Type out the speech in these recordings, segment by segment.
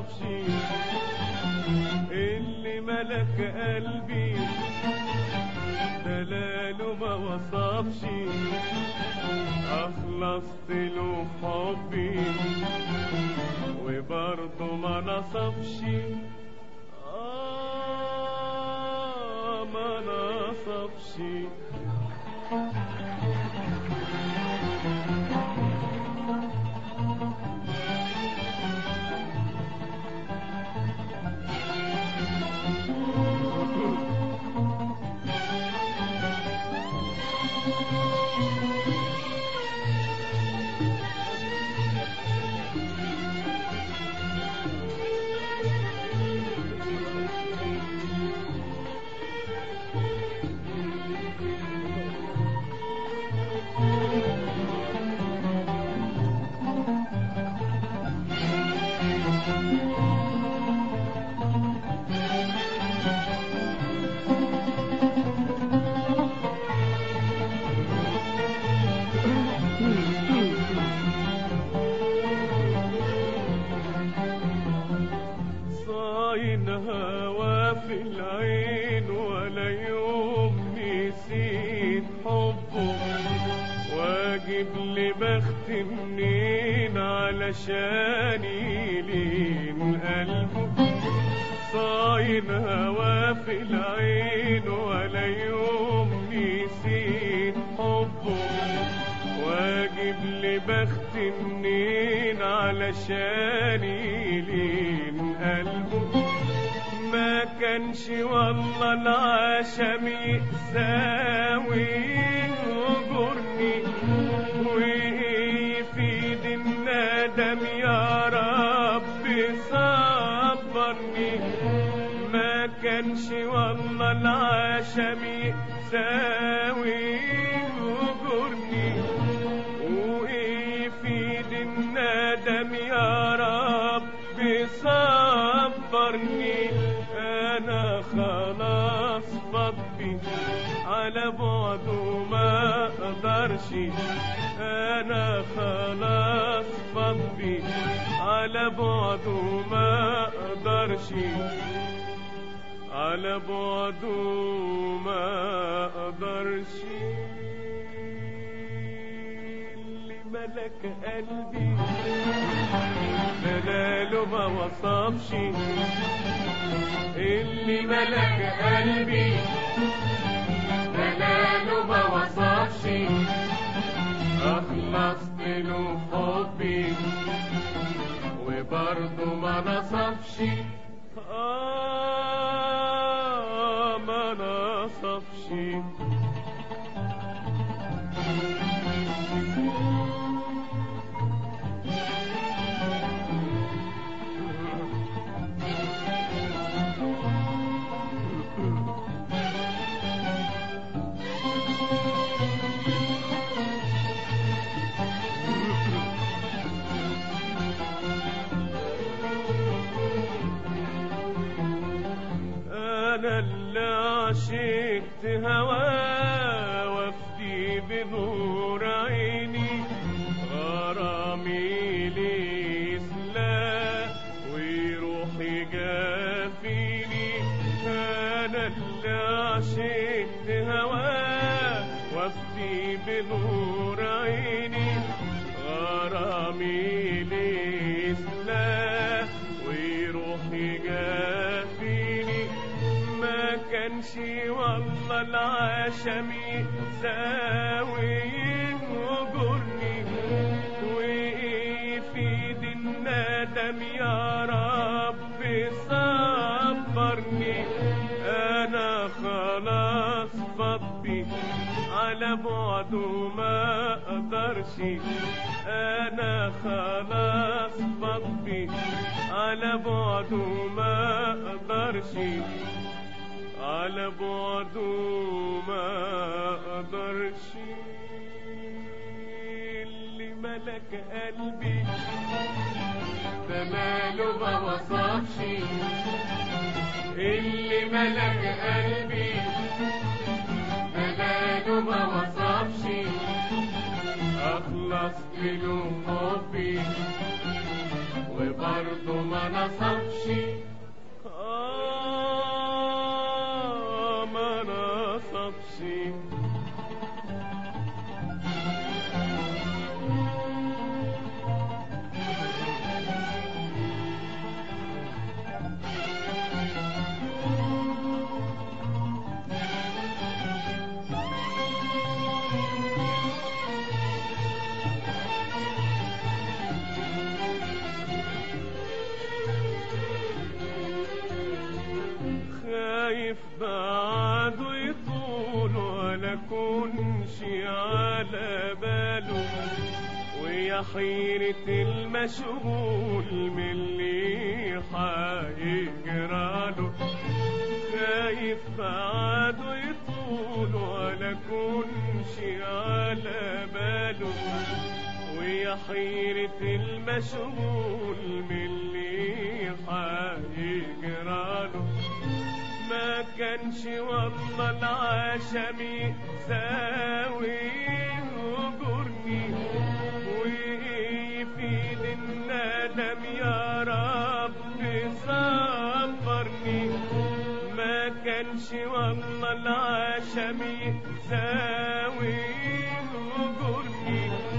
وصفش، اللي ملك قلبي دلاله ما وصفش، أخلصت له حبي وبرضه ما نصفش. ما نصفش. صاين هوا في العين ولا يوم نسيت حبه، واجب لبخت منين علشان يلين قلبه. صاين هوا في العين ولا يوم نسيت حبه، واجب لبخت منين علشان يلين قلبه. ما كانش والله العشم يساوي وجرني، ويفيد الندم يا رب صبرني. ما كانش والله العشم يساوي وجرني، ويفيد الندم يا رب صبرني. أنا خلاص فضي على بعده ما أقدرش، أنا خلاص فضي على بعده ما أقدرش، على بعده ما أقدرش. اللي ملك قلبي دلاله ما وصفش، اللي ملك قلبي دلاله ما وصفش، أخلصت له حبي وبرضه ما نصفش. ما نصفش. أنا اللي عشقت هواه وافدي بنور عيني، غرامي لي سلا وروحي جافيني. أنا اللي عشقت هواه وافدي بنور عيني، غرامي لي سلا وروحي جافيني. ما كانش والله العشم يساوي وجرني، ويفيد الندم يا رب صبرني. أنا خلاص فضي على بعده ما أقدرش، أنا خلاص فضي على بعده ما أقدرش، على بعده ما أقدرش. اللي ملك قلبي دلاله ما وصفش، اللي ملك قلبي دلاله ما وصفش، أخلصت له حبي وبرضه ما نصبش. ما نصبش. خايف بعده يطول ولا كونش على باله، ويا حيرة المشغول من اللي حيجراله. خايف بعده يطول ولا كونش على باله، ويا حيرة المشغول من اللي حيجراله. ما كانش والله العشم يساوي وجرني، ويفيد الندم يا رب صبرني. ما كانش والله العشم يساوي وجرني،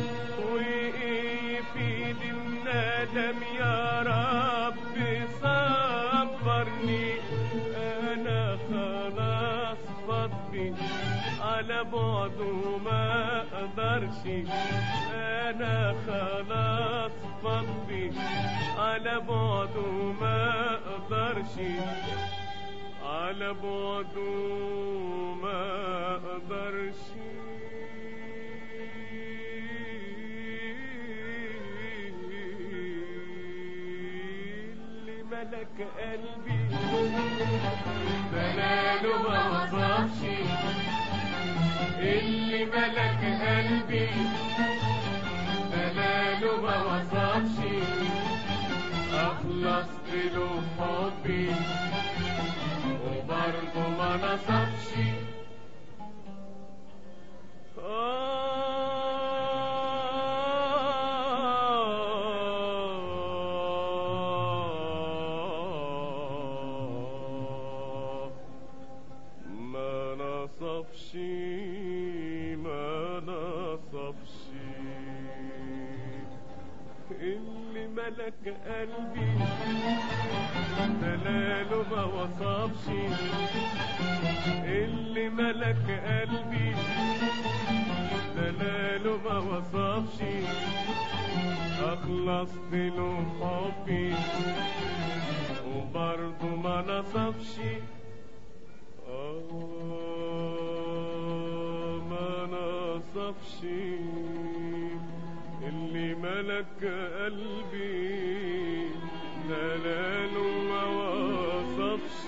ويفيد الندم يا رب صبرني. أنا خلاص فضي على بعده ما أقدرش. أنا خلاص فضي على بعده ما أقدرش. على بعده ما أقدرش. اللي ملك قلبي بلاله ما وصفش. اللي ملك قلبي بلاله ما وصفش. أخلصت له حبي وبرضه ما نصبش. ما نصبش. ما نصبش. اللي ملك قلبي دلاله ما وصفش. اللي ملك قلبي دلاله ما وصفش. أخلصت له حبي وبرضه ما نصبش. ما نصبش. اللي ملك قلبي دلاله ما وصفش.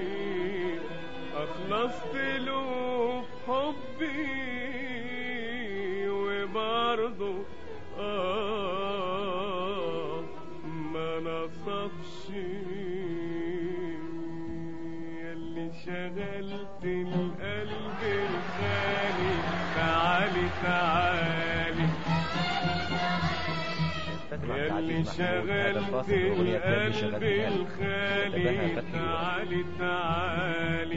أخلصت له حبي وبرضه ما نصبش. اللي شغلت القلب الخالي تعالي تعالي. ياللي شغلت القلب الخالي تعالي تعالي.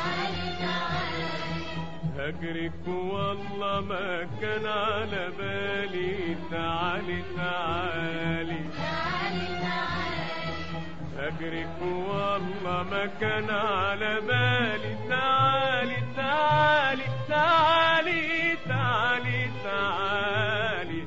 هجرك والله ما كان على بالي. تعالي تعالي. هجرك والله ما كان على بالي. تعالي تعالي تعالي تعالي تعالي.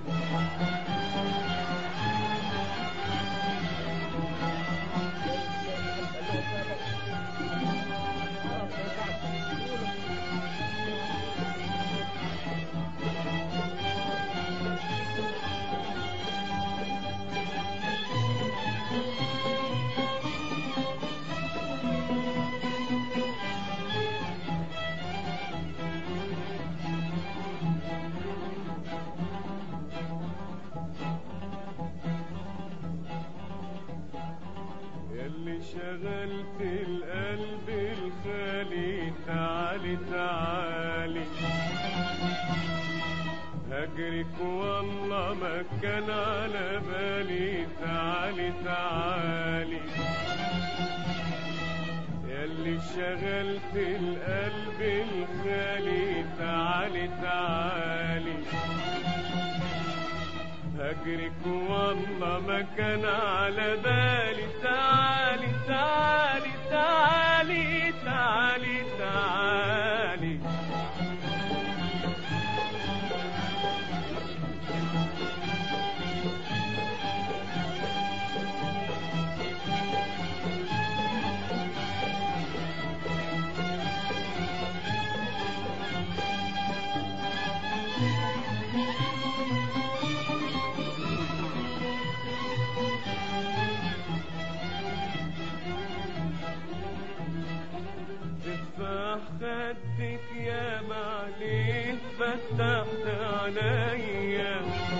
هجرك والله ما كان على بالي. تعالي تعالي ياللي شغلت القلب الخالي. تعالي تعالي هجرك والله ما كان على بالي. تعالي تعالي تعالي تعالي تعالي خدك يا معلي فتحت عليا،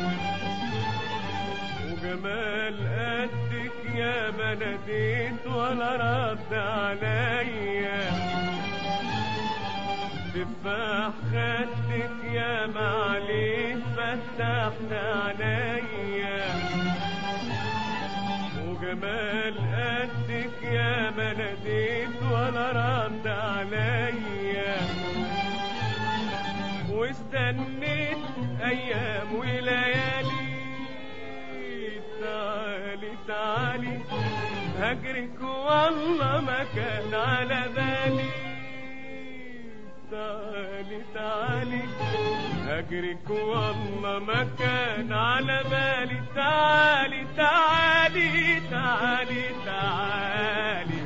وجمال قدك يا بلديت ولا رد عليا. تفاح خدك يا معلي فتحت عليا، وجمال قدك يا بلديت ولا رد عليا. واستنيت ايام وليالي. تعالي تعالي هجرك والله ما كان على بالي. تعالي تعالي هجرك والله ما كان على بالي. تعالي تعالي تعالي تعالي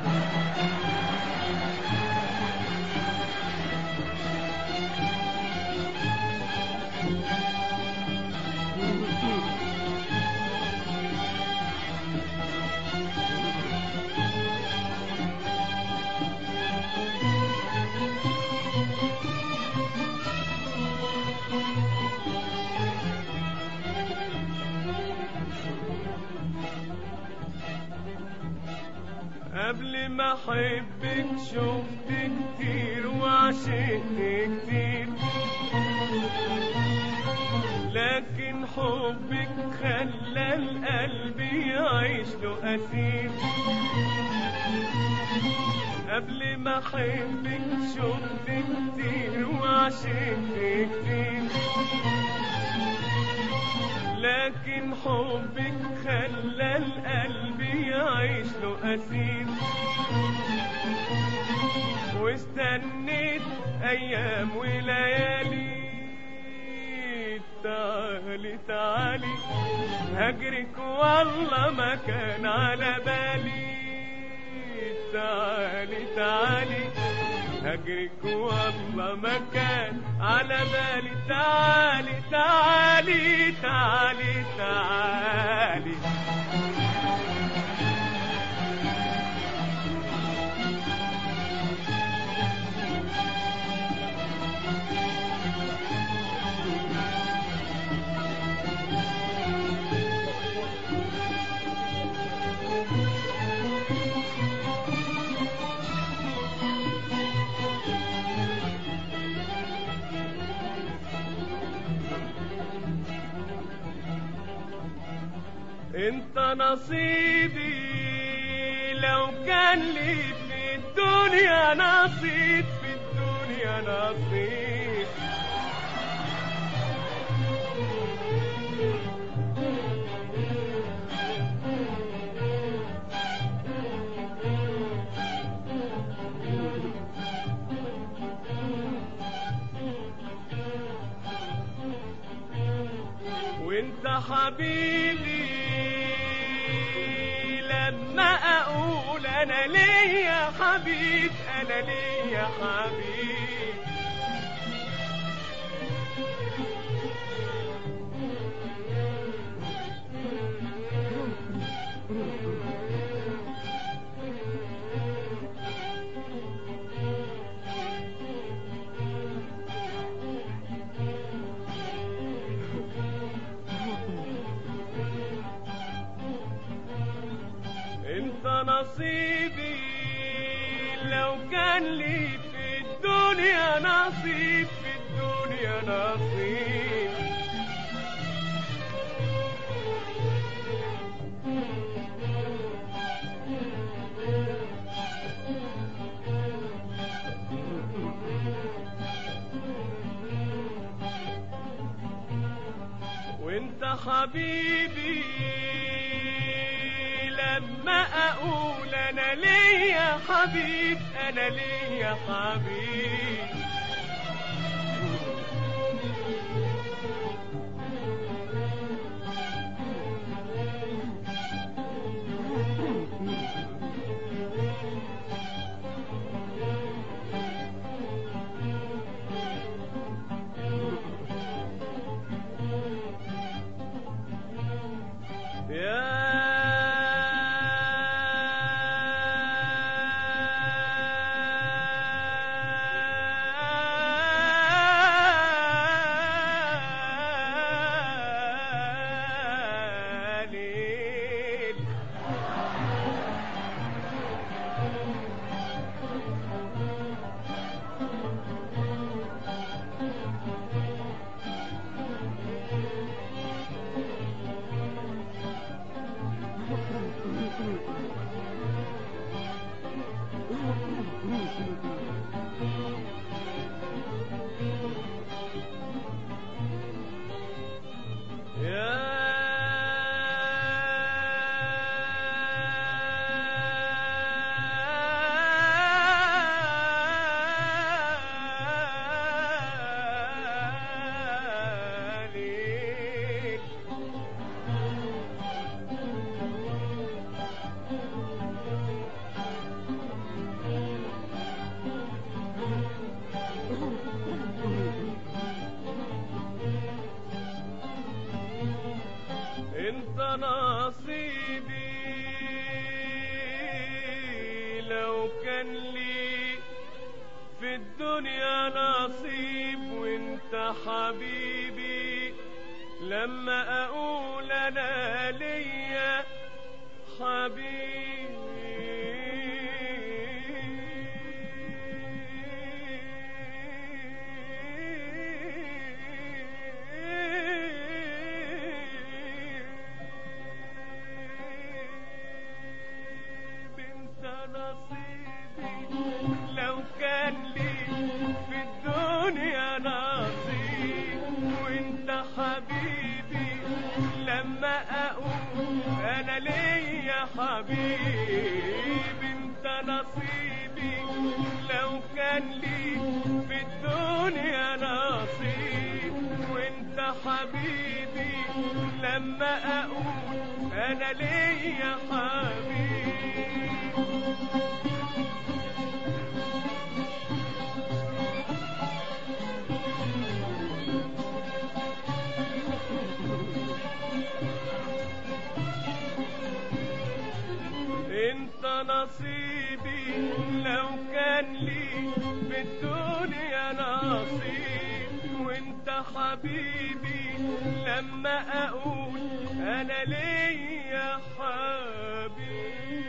قبل ما احبك شفت كتير وعشقت كتير، لكن حبك خلى القلب يعيش له أسير. قبل ما احبك شفت كتير وعشقت كتير، لكن حبك خلى القلب يعيش له أسير. واستنيت أيام وليالي. تعالي تعالي هجرك والله ما كان على بالي. تعالي تعالي هجرك والله ما كان على بالي. تعالي تعالي تعالي تعالي انت نصيبي لو كان لي في الدنيا نصيب. في الدنيا نصيب وانت حبيبي لما اقول انا ليا حبيب. انا ليا حبيب نصيبي لو كان لي في الدنيا نصيب. في الدنيا نصيب حبيبي لما اقول انا ليا حبيب، انا ليا حبيب. انت نصيبي لو كان لي في الدنيا نصيب، وانت حبيبي لما اقول انا ليا حبيبي. لو كان لي في الدنيا نصيب، وانت حبيبي لما اقول انا ليا حبيب. انت نصيبي لو كان لي في الدنيا نصيب، وانت حبيبي لما اقول انا ليا حبيب. انت نصيبي لو كان لي في الدنيا نصيب، وانت حبيبي لما اقول انا ليا حبيب.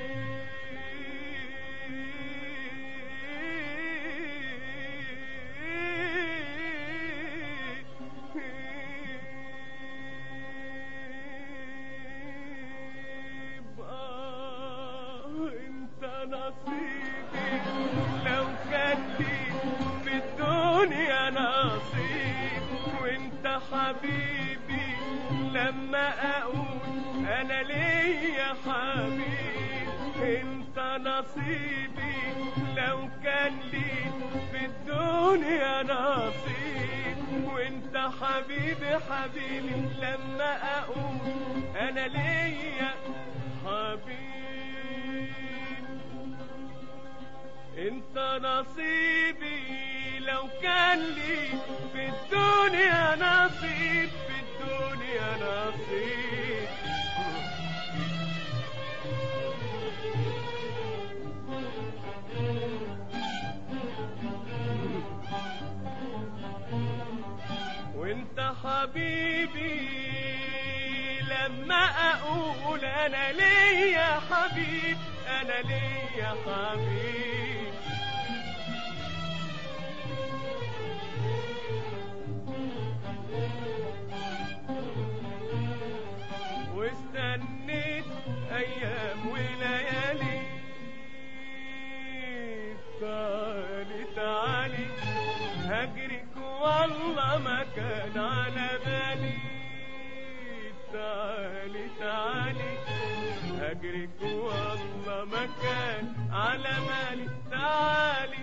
نصيبي لو كان لي في الدنيا نصيب، وانت حبيبي لما اقول انا ليا حبيب. انت نصيبي لو كان لي في الدنيا نصيب، وانت حبيبي حبيبي لما اقول انا ليا حبيب. انت نصيبي لو كان لي في الدنيا نصيب، في الدنيا نصيب. وانت حبيبي لما اقول انا ليا حبيب، انا ليا حبيب. واستنيت ايام وليالي، تعالي تعالي هجرك والله ما كان على بالي. تعالي تعالي هجرك والله مكان على مالي تعالي